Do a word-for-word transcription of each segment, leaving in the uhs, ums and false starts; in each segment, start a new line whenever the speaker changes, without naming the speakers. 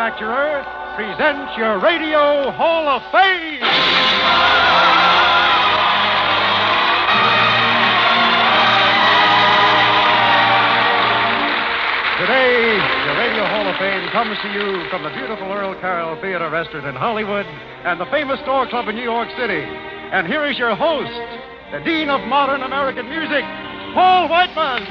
manufacturer, presents your Radio Hall of Fame. Today, the Radio Hall of Fame comes to you from the beautiful Earl Carroll Theater Restaurant in Hollywood and the famous Door Club in New York City. And here is your host, the Dean of Modern American Music, Paul Whiteman.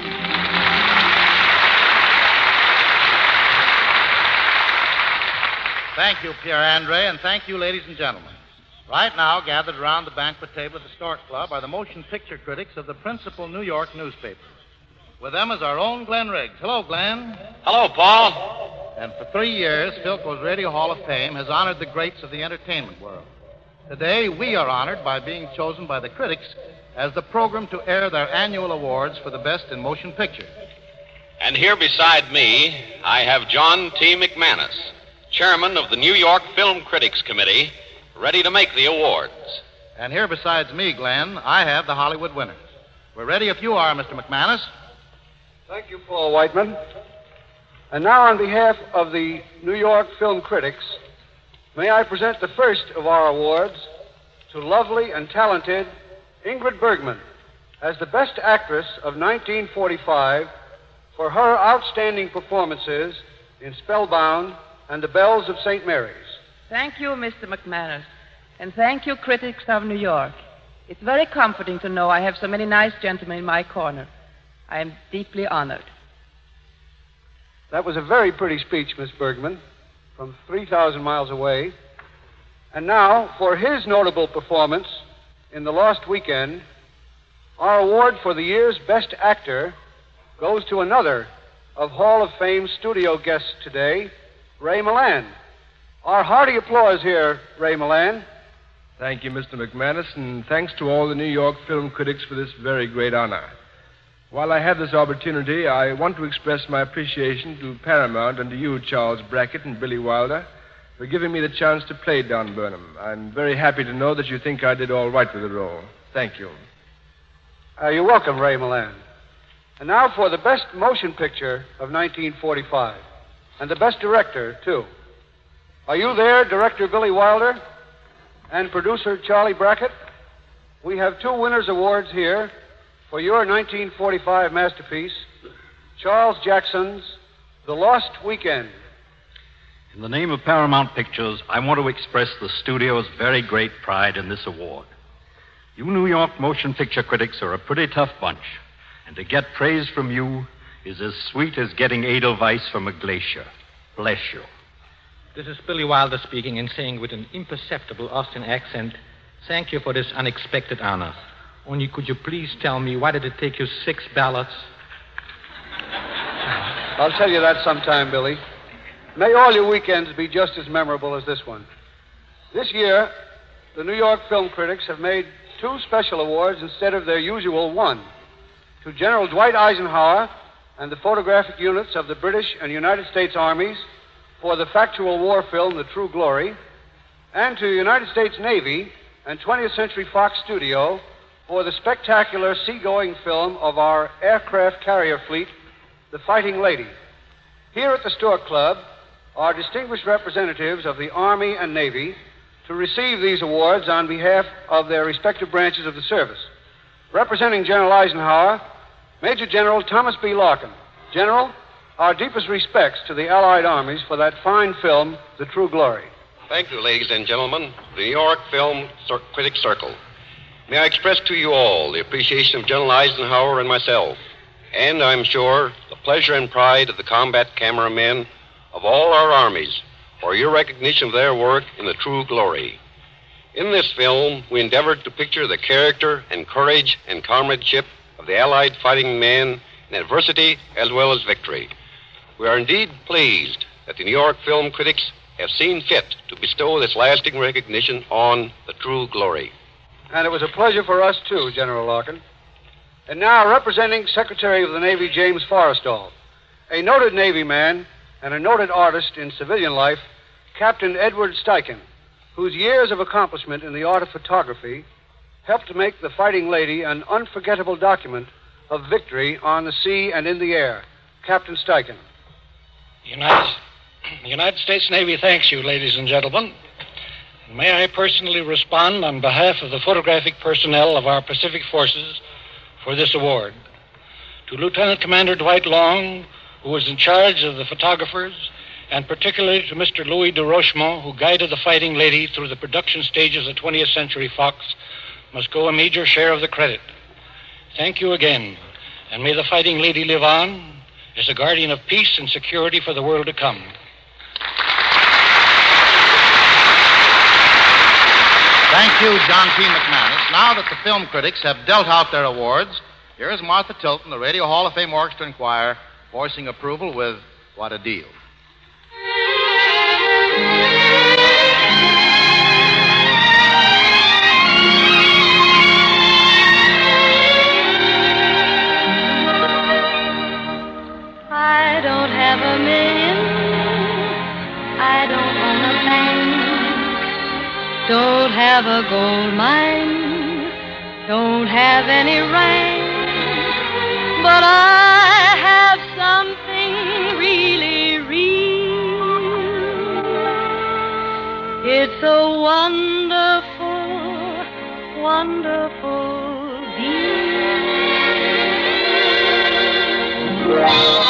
Thank you, Pierre Andre, and thank you, ladies and gentlemen. Right now, gathered around the banquet table at the Stork Club are the motion picture critics of the principal New York newspapers. With them is our own Glenn Riggs. Hello, Glenn.
Hello, Paul.
And for three years, Philco's Radio Hall of Fame has honored the greats of the entertainment world. Today, we are honored by being chosen by the critics as the program to air their annual awards for the best in motion picture.
And here beside me, I have John T. McManus, chairman of the New York Film Critics Committee, ready to make the awards.
And here besides me, Glenn, I have the Hollywood winners. We're ready if you are, Mister McManus.
Thank you, Paul Whiteman. And now, on behalf of the New York Film Critics, may I present the first of our awards to lovely and talented Ingrid Bergman as the Best Actress of nineteen forty-five for her outstanding performances in Spellbound and The Bells of Saint Mary's.
Thank you, Mister McManus. And thank you, critics of New York. It's very comforting to know I have so many nice gentlemen in my corner. I am deeply honored.
That was a very pretty speech, Miss Bergman, from three thousand miles away. And now, for his notable performance in The Lost Weekend, our award for the year's Best Actor goes to another of Hall of Fame studio guests today, Ray Milland. Our hearty applause here, Ray Milland.
Thank you, Mister McManus, and thanks to all the New York film critics for this very great honor. While I have this opportunity, I want to express my appreciation to Paramount and to you, Charles Brackett and Billy Wilder, for giving me the chance to play Don Burnham. I'm very happy to know that you think I did all right with the role. Thank you.
Uh, you're welcome, Ray Milland. And now for the Best Motion Picture of nineteen forty-five, and the Best Director, too. Are you there, Director Billy Wilder and Producer Charlie Brackett? We have two winners' awards here for your nineteen forty-five masterpiece, Charles Jackson's The Lost Weekend.
In the name of Paramount Pictures, I want to express the studio's very great pride in this award. You New York motion picture critics are a pretty tough bunch, and to get praise from you is as sweet as getting Edelweiss from a glacier. Bless you.
This is Billy Wilder speaking and saying with an imperceptible Austin accent, thank you for this unexpected honor. Only could you please tell me, why did it take you six ballots?
I'll tell you that sometime, Billy. May all your weekends be just as memorable as this one. This year, the New York film critics have made two special awards instead of their usual one, to General Dwight Eisenhower and the photographic units of the British and United States armies for the factual war film, The True Glory, and to United States Navy and twentieth Century Fox Studio for the spectacular seagoing film of our aircraft carrier fleet, The Fighting Lady. Here at the Stork Club are distinguished representatives of the Army and Navy to receive these awards on behalf of their respective branches of the service. Representing General Eisenhower, Major General Thomas B. Larkin. General, our deepest respects to the Allied armies for that fine film, The True Glory.
Thank you, ladies and gentlemen. The New York Film Critics Circle. May I express to you all the appreciation of General Eisenhower and myself, and I'm sure the pleasure and pride of the combat cameramen of all our armies for your recognition of their work in The True Glory. In this film, we endeavored to picture the character and courage and comradeship of the Allied fighting men in adversity as well as victory. We are indeed pleased that the New York film critics have seen fit to bestow this lasting recognition on The True Glory.
And it was a pleasure for us, too, General Larkin. And now, representing Secretary of the Navy James Forrestal, a noted Navy man and a noted artist in civilian life, Captain Edward Steichen, whose years of accomplishment in the art of photography helped to make The Fighting Lady an unforgettable document of victory on the sea and in the air. Captain Steichen.
The United,
The United States Navy thanks you, ladies and gentlemen. May I personally respond on behalf of the photographic personnel of our Pacific forces for this award. To Lieutenant Commander Dwight Long, who was in charge of the photographers, and particularly to Mister Louis de Rochemont, who guided the Fighting Lady through the production stages of twentieth Century Fox, must go a major share of the credit. Thank you again, and may the Fighting Lady live on as a guardian of peace and security for the world to come.
Thank you, John T. McManus. Now that the film critics have dealt out their awards, here is Martha Tilton, the Radio Hall of Fame Orchestra and Choir, voicing approval with What a Deal.
I don't have a million. I don't own a bank. Don't have a gold mine, don't have any rank, but I have something really real. It's a wonderful, wonderful deal.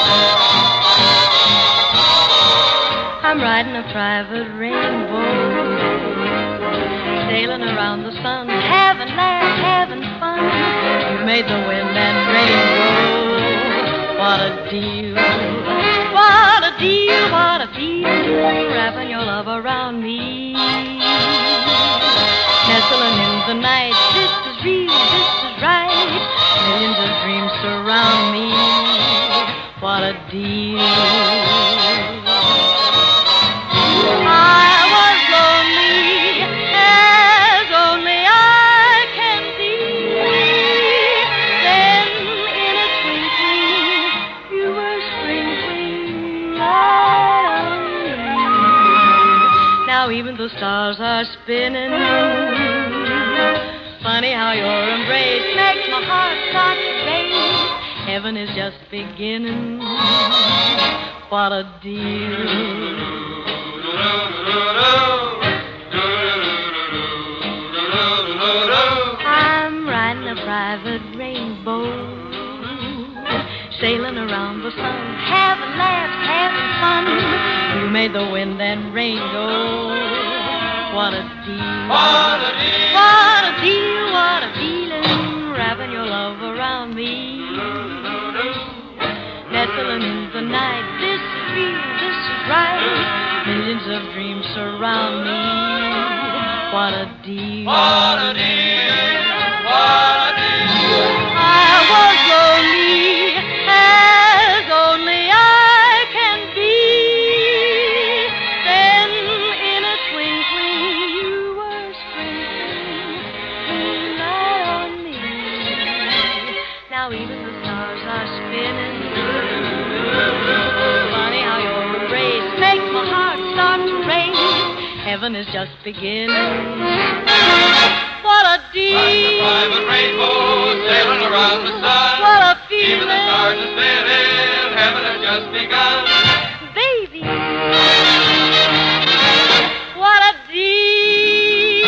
I'm riding a private rainbow, sailing around the sun, having laughs, having fun. You made the wind and rain go. What a deal, what a deal, what a deal. Wrapping your love around me, nestling in the night. This is real, this is right. Millions of dreams surround me. What a deal. I was lonely as only I can be. Then in a twinkling you were sprinkling light on me. Now even the stars are spinning. Funny how your embrace makes my heart start to race. Heaven is just beginning. What a deal. I'm riding a private rainbow, sailing around the sun, having laughs, having fun. You made the wind and rain go. What a deal. What a deal. What a deal, what a feeling. Wrapping your love around me, nestling in the night. This is real, this is right. Millions of dreams surround me. What a deal. What a deal. What a deal. I was lonely as only I can be. Then in a twinkling you were sprinkling light on me. Now even the stars are spinning. Funny how your embrace makes my heart start to race. Heaven is just beginning. What a deal. Like a private rainbow sailing around the sun. What a feeling. Even the stars are spinning. Heaven has just begun. Baby. What a deal.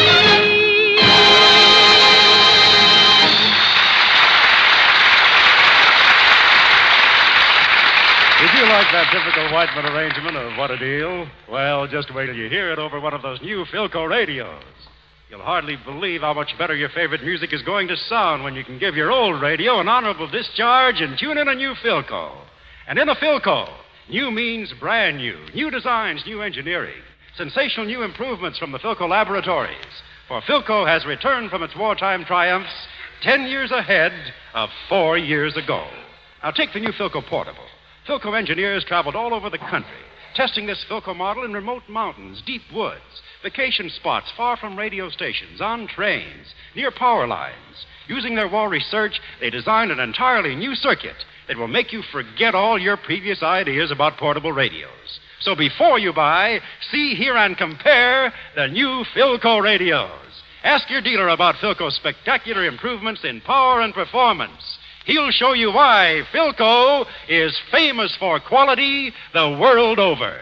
Did you like that typical Whiteman arrangement of What a Deal? Well, just wait till you hear it over one of those new Philco radios. You'll hardly believe how much better your favorite music is going to sound when you can give your old radio an honorable discharge and tune in a new Philco. And in a Philco, new means brand new. New designs, new engineering. Sensational new improvements from the Philco laboratories. For Philco has returned from its wartime triumphs ten years ahead of four years ago. Now take the new Philco Portable. Philco engineers traveled all over the country, testing this Philco model in remote mountains, deep woods, vacation spots far from radio stations, on trains, near power lines. Using their war research, they designed an entirely new circuit that will make you forget all your previous ideas about portable radios. So before you buy, see, hear, and compare the new Philco radios. Ask your dealer about Philco's spectacular improvements in power and performance. He'll show you why Philco is famous for quality the world over.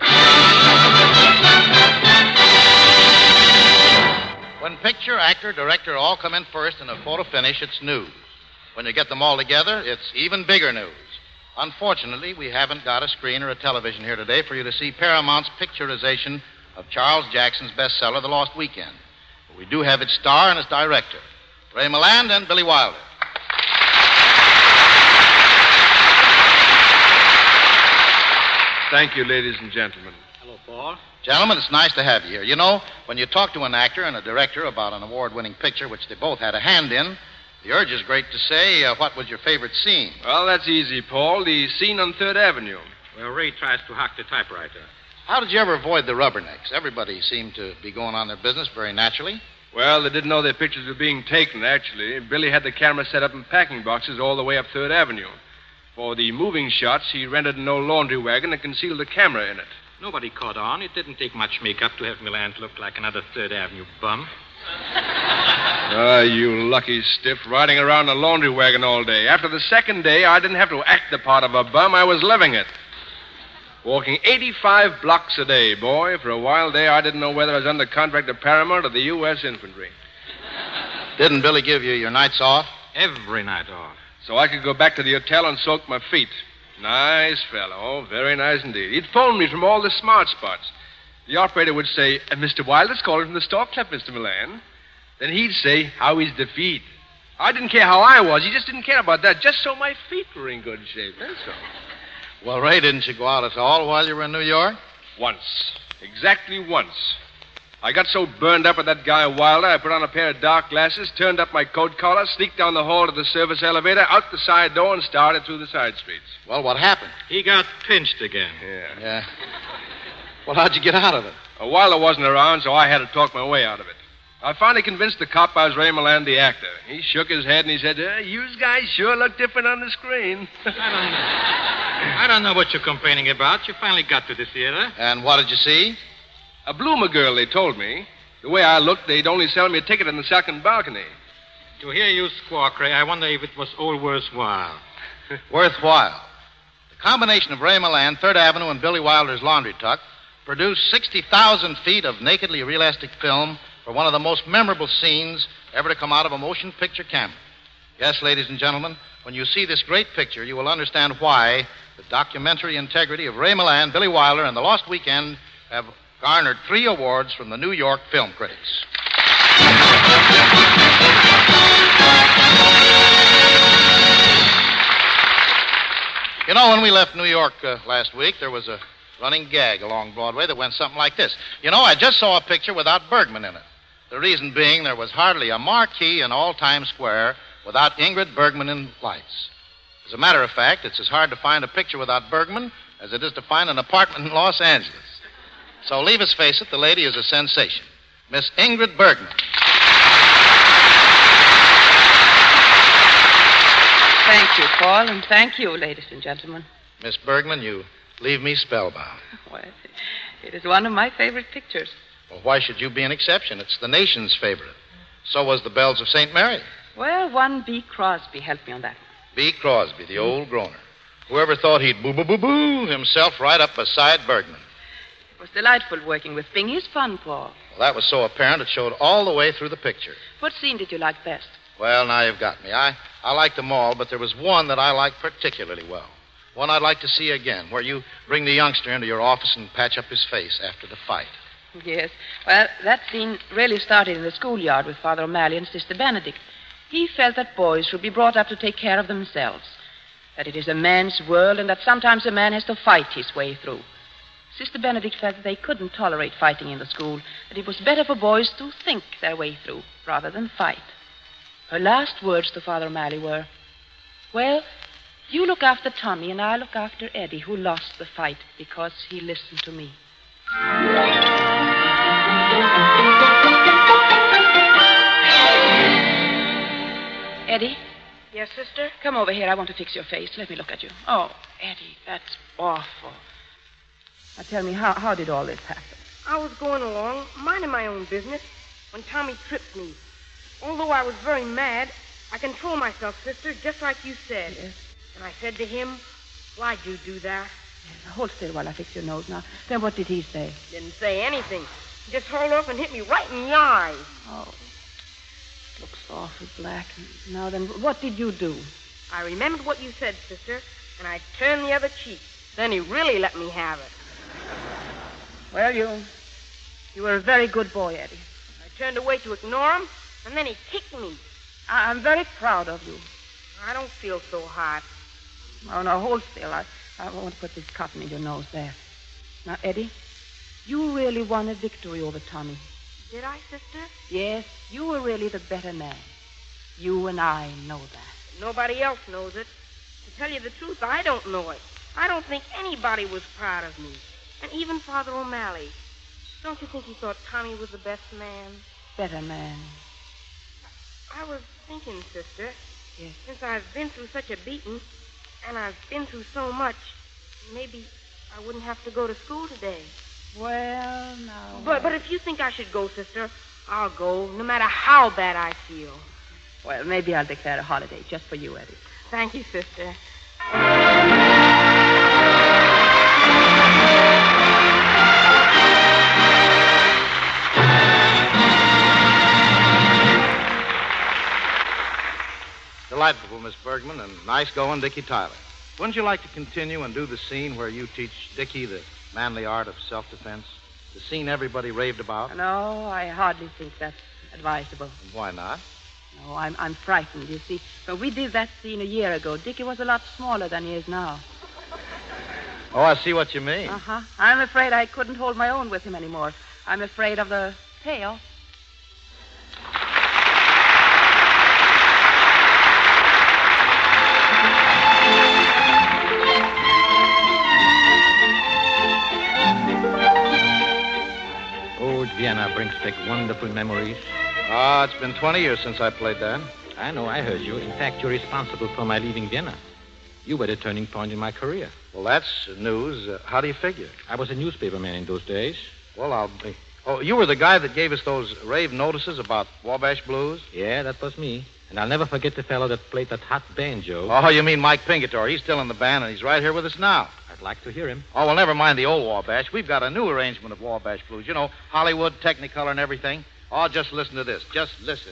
When picture, actor, director all come in first in a photo finish, it's news. When you get them all together, it's even bigger news. Unfortunately, we haven't got a screen or a television here today for you to see Paramount's picturization of Charles Jackson's bestseller, The Lost Weekend. But we do have its star and its director, Ray Milland and Billy Wilder.
Thank you, ladies and gentlemen.
Hello, Paul.
Gentlemen, it's nice to have you here. You know, when you talk to an actor and a director about an award-winning picture, which they both had a hand in, the urge is great to say, uh, what was your favorite scene?
Well, that's easy, Paul. The scene on Third Avenue.
Well, Ray tries to hack the typewriter.
How did you ever avoid the rubbernecks? Everybody seemed to be going on their business very naturally.
Well, they didn't know their pictures were being taken, actually. Billy had the camera set up in packing boxes all the way up Third Avenue. For the moving shots, he rented an old laundry wagon and concealed the camera in it.
Nobody caught on. It didn't take much makeup to have Milland look like another Third Avenue bum.
Ah, you lucky stiff, riding around a laundry wagon all day. After the second day, I didn't have to act the part of a bum. I was living it. Walking eighty-five blocks a day, boy. For a wild day, I didn't know whether I was under contract to Paramount or the U S Infantry.
Didn't Billy give you your nights off?
Every night off.
So I could go back to the hotel and soak my feet. Nice fellow. Very nice indeed. He'd phone me from all the smart spots. The operator would say, uh, Mister Wilder's calling from the Stork Club, Mister Milland. Then he'd say, how is the feet? I didn't care how I was. He just didn't care about that. Just so my feet were in good shape. That's all.
Well, Ray, didn't you go out at all while you were in New York?
Once. Exactly once. I got so burned up with that guy Wilder, I put on a pair of dark glasses, turned up my coat collar, sneaked down the hall to the service elevator, out the side door, and started through the side streets.
Well, what happened?
He got pinched again.
Yeah.
Yeah. Well, how'd you get out of it?
Uh, Wilder wasn't around, so I had to talk my way out of it. I finally convinced the cop I was Ray Milland, the actor. He shook his head and he said, uh, you guys sure look different on the screen.
I don't know. I don't know what you're complaining about. You finally got to the theater.
And what did you see?
A bloomer girl, they told me. The way I looked, they'd only sell me a ticket in the second balcony.
To hear you squawk, Ray, I wonder if it was all worthwhile.
Worthwhile. The combination of Ray Milland, Third Avenue, and Billy Wilder's Laundry Tuck produced sixty thousand feet of nakedly realistic film for one of the most memorable scenes ever to come out of a motion picture camera. Yes, ladies and gentlemen, when you see this great picture, you will understand why the documentary integrity of Ray Milland, Billy Wilder, and The Lost Weekend have garnered three awards from the New York film critics. You know, when we left New York uh, last week, there was a running gag along Broadway that went something like this. You know, I just saw a picture without Bergman in it. The reason being there was hardly a marquee in all Times Square without Ingrid Bergman in lights. As a matter of fact, it's as hard to find a picture without Bergman as it is to find an apartment in Los Angeles. So leave us face it, the lady is a sensation. Miss Ingrid Bergman.
Thank you, Paul, and thank you, ladies and gentlemen.
Miss Bergman, you leave me spellbound.
Well, it is one of my favorite pictures.
Well, why should you be an exception? It's the nation's favorite. So was The Bells of Saint Mary.
Well, one B. Crosby helped me on that.
B. Crosby, the old groaner. Whoever thought he'd boo-boo-boo-boo himself right up beside Bergman.
It was delightful working with Bing. He's fun, Paul.
Well, that was so apparent it showed all the way through the picture.
What scene did you like best?
Well, now you've got me. I, I liked them all, but there was one that I liked particularly well. One I'd like to see again, where you bring the youngster into your office and patch up his face after the fight.
Yes. Well, that scene really started in the schoolyard with Father O'Malley and Sister Benedict. He felt that boys should be brought up to take care of themselves, that it is a man's world and that sometimes a man has to fight his way through. Sister Benedict felt that they couldn't tolerate fighting in the school, that it was better for boys to think their way through rather than fight. Her last words to Father O'Malley were, well, you look after Tommy and I'll look after Eddie, who lost the fight because he listened to me. Eddie?
Yes, sister?
Come over here. I want to fix your face. Let me look at you. Oh, Eddie, that's awful. Now tell me, how, how did all this happen?
I was going along, minding my own business, when Tommy tripped me. Although I was very mad, I control myself, sister, just like you said.
Yes.
And I said to him, why'd you do that?
Yes, hold still while I fix your nose now. Then what did he say?
Didn't say anything. He just hauled off and hit me right in the eyes.
Oh, it looks awful black. Now then, what did you do?
I remembered what you said, sister, and I turned the other cheek. Then he really let me have it.
Well, you... you were a very good boy, Eddie.
I turned away to ignore him, and then he kicked me.
I- I'm very proud of you.
I don't feel so hot.
Oh, no, hold still. I, I want to put this cotton in your nose there. Now, Eddie, you really won a victory over Tommy.
Did I, sister?
Yes, you were really the better man. You and I know that.
Nobody else knows it. To tell you the truth, I don't know it. I don't think anybody was proud of me. And even Father O'Malley. Don't you think he thought Tommy was the best man?
Better man.
I was thinking, sister,
Yes.
since I've been through such a beating, and I've been through so much, maybe I wouldn't have to go to school today.
Well, now...
But but if you think I should go, sister, I'll go, no matter how bad I feel.
Well, maybe I'll declare a holiday just for you, Eddie.
Thank you, sister.
Delightful, Miss Bergman, and nice going, Dickie Tyler. Wouldn't you like to continue and do the scene where you teach Dickie the manly art of self-defense? The scene everybody raved about?
No, I hardly think that's advisable.
Why not?
No, I'm I'm frightened, you see. When we did that scene a year ago, Dickie was a lot smaller than he is now.
Oh, I see what you mean.
Uh-huh. I'm afraid I couldn't hold my own with him anymore. I'm afraid of the tail.
Old Vienna brings back wonderful memories.
Ah, it's been twenty years since I played that.
I know, I heard you. In fact, you're responsible for my leaving Vienna. You were the turning point in my career.
Well, that's news. Uh, how do you figure?
I was a newspaper man in those days.
Well, I'll be... Oh, you were the guy that gave us those rave notices about Wabash Blues?
Yeah, that was me. And I'll never forget the fellow that played that hot banjo.
Oh, you mean Mike Pingator. He's still in the band, and he's right here with us now.
I'd like to hear him.
Oh, well, never mind the old Wabash. We've got a new arrangement of Wabash Blues. You know, Hollywood, Technicolor, and everything. Oh, just listen to this. Just listen.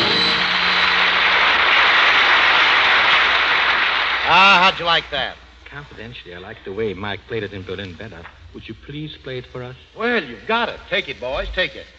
How'd you like that?
confidentially, I like the way Mike played it in Berlin better. Would you please play it for us?
Well, you've got it. Take it, boys. Take it.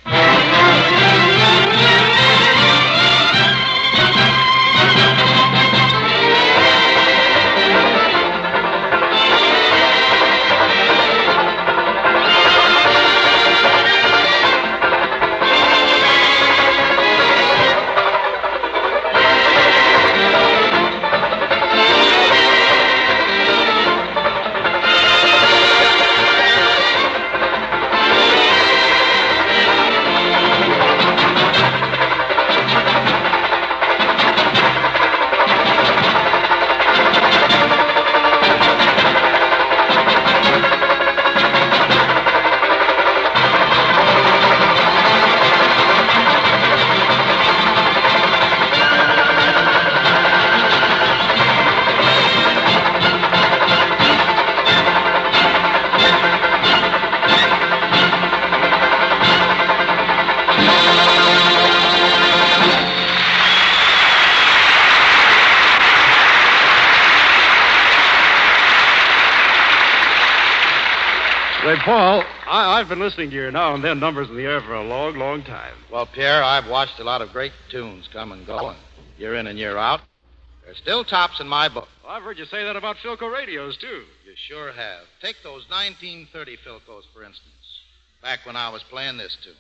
Say, Paul, I, I've been listening to your now and then numbers in the air for a long, long time.
Well, Pierre, I've watched a lot of great tunes come and go, and year in and year out. They're still tops in my book.
Well, I've heard you say that about Philco radios, too.
You sure have. Take those nineteen thirty Philcos, for instance, back when I was playing this tune.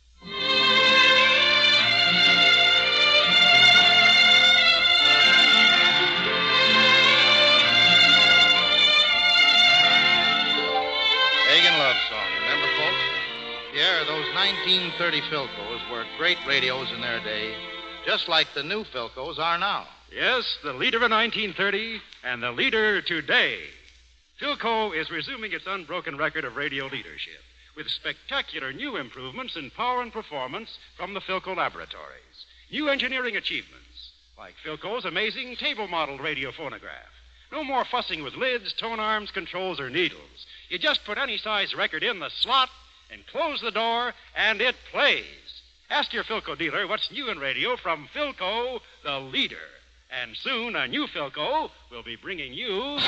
Pagan love song, remember, folks? Yeah, those nineteen thirty Philcos were great radios in their day, just like the new Philcos are now.
Yes, the leader of nineteen thirty and the leader today. Philco is resuming its unbroken record of radio leadership with spectacular new improvements in power and performance from the Philco laboratories. New engineering achievements, like Philco's amazing table-modeled radio phonograph. No more fussing with lids, tone arms, controls, or needles. You just put any size record in the slot and close the door, and it plays. Ask your Philco dealer what's new in radio from Philco, the leader. And soon a new Philco will be bringing you...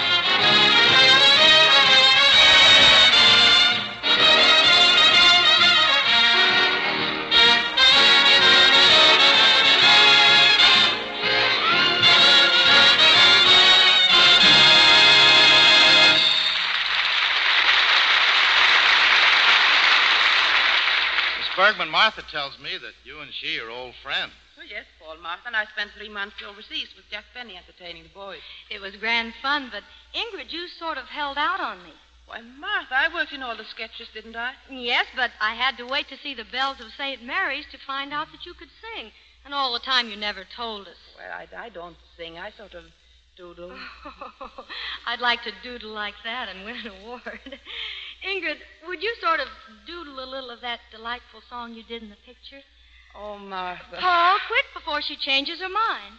Bergman, Martha tells me that you and she are old friends.
Oh, yes, Paul. Martha and I spent three months overseas with Jack Benny entertaining the boys.
It was grand fun, but Ingrid, you sort of held out on me.
Why, Martha, I worked in all the sketches, didn't I?
Yes, but I had to wait to see the bells of Saint Mary's to find out that you could sing. And all the time you never told us.
Well, I, I don't sing. I sort of doodle.
Oh, I'd like to doodle like that and win an award. Ingrid, would you sort of doodle a little of that delightful song you did in the picture?
Oh, Martha.
Paul, quick before she changes her mind.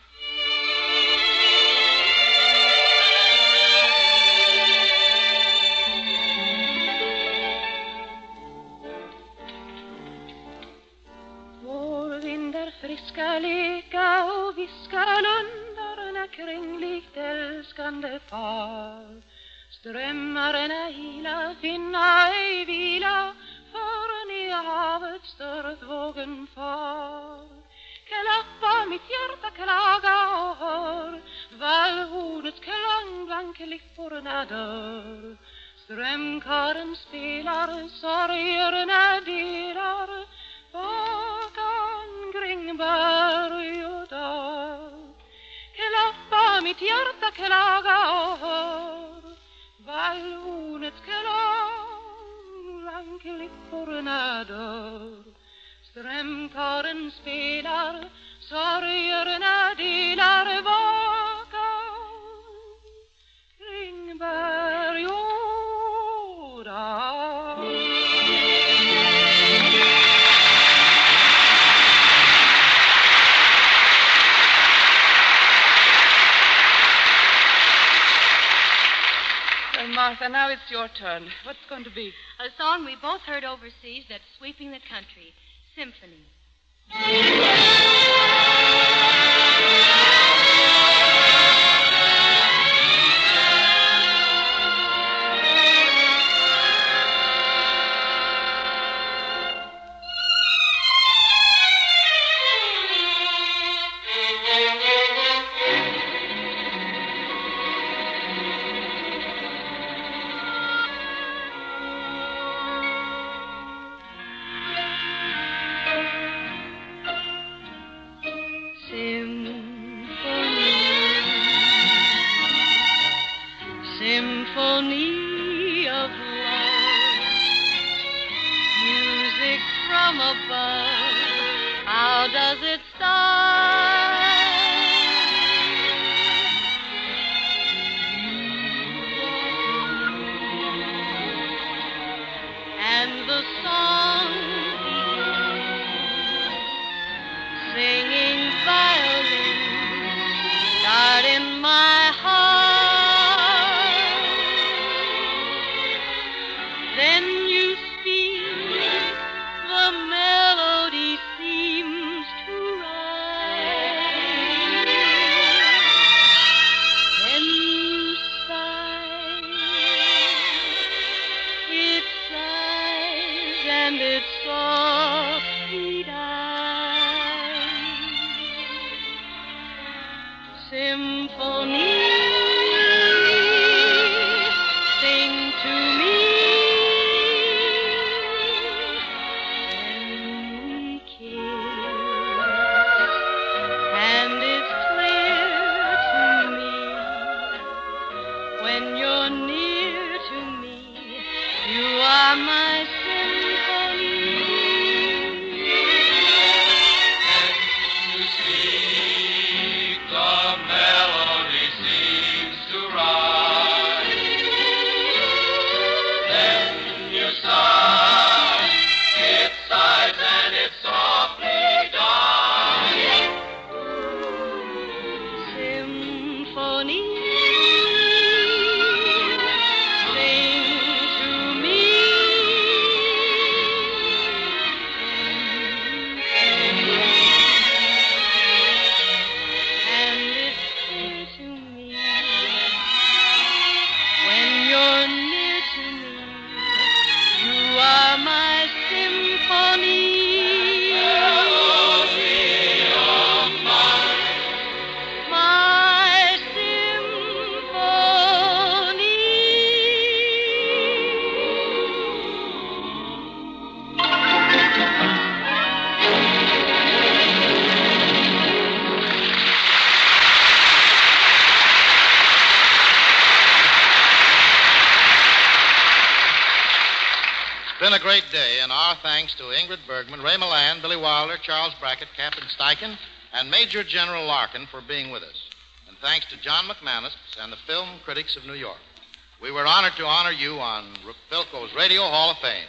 Vår vind är friska leka och viska lundarna kring likt älskande par. Strömmarna ila, finna ej vila förrän i havet stört vågen far. Klappa mitt hjärta, klaga och hör vallhornets klang bland klipporna dör. Strömkaren spelar, sorgerna delar bak omkring berg och dal. Klappa mitt hjärta, klaga och hör vallhornets klang bland klipporna dör. Strömkaren spelar, sorgerna delar bak omkring berg och dal.
Martha, now it's your turn. What's it going to be?
A song we both heard overseas that's sweeping the country. Symphony.
from above. How does it start? And the song begins, singing violins start in my heart. Then you speak, the melody seems to rise. Then you sigh, it sighs and it softly dies. Symphony, sing to me. Then we kiss, and it's clear to me when you're near to me, you are my symphony.
You speak, the melody seems to rise. Then you sigh, it sighs and it softly dies.
Symphony, sing to me. And it's clear to me when you're near to me, you are my symphony. My
It's been a great day, and our thanks to Ingrid Bergman, Ray Milland, Billy Wilder, Charles Brackett, Captain Steichen, and Major General Larkin for being with us. And thanks to John McManus and the Film Critics of New York. We were honored to honor you on R- Philco's Radio Hall of Fame.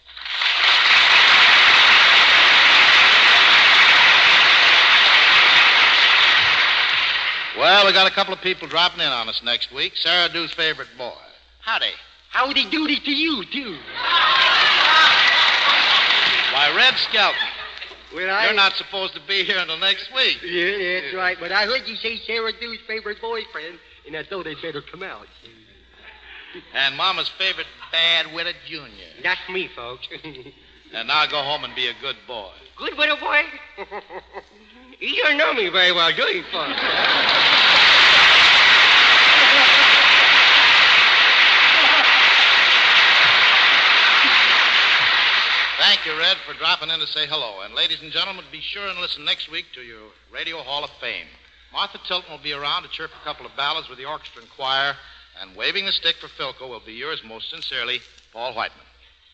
Well, we got a couple of people dropping in on us next week. Sarah Due's favorite boy. Howdy.
Howdy doody to you, too.
Why, Red Skelton.
Well, I...
You're not supposed to be here until next week.
Yeah, that's right. But I heard you say Sarah Due's favorite boyfriend, and I thought they'd better come out.
And Mama's favorite bad-witted junior.
That's me, folks.
And now go home and be a good boy.
Good little boy? You don't know me very well, do you, folks?
Thank you, Red, for dropping in to say hello. And ladies and gentlemen, be sure and listen next week to your Radio Hall of Fame. Martha Tilton will be around to chirp a couple of ballads with the orchestra and choir, and waving the stick for Philco will be yours most sincerely, Paul Whiteman.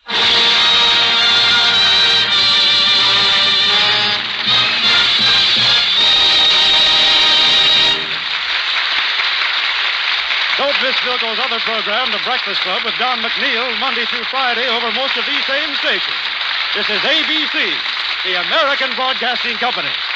Don't miss Philco's other program, The Breakfast Club, with Don McNeil, Monday through Friday over most of these same stations. This is A B C, the American Broadcasting Company.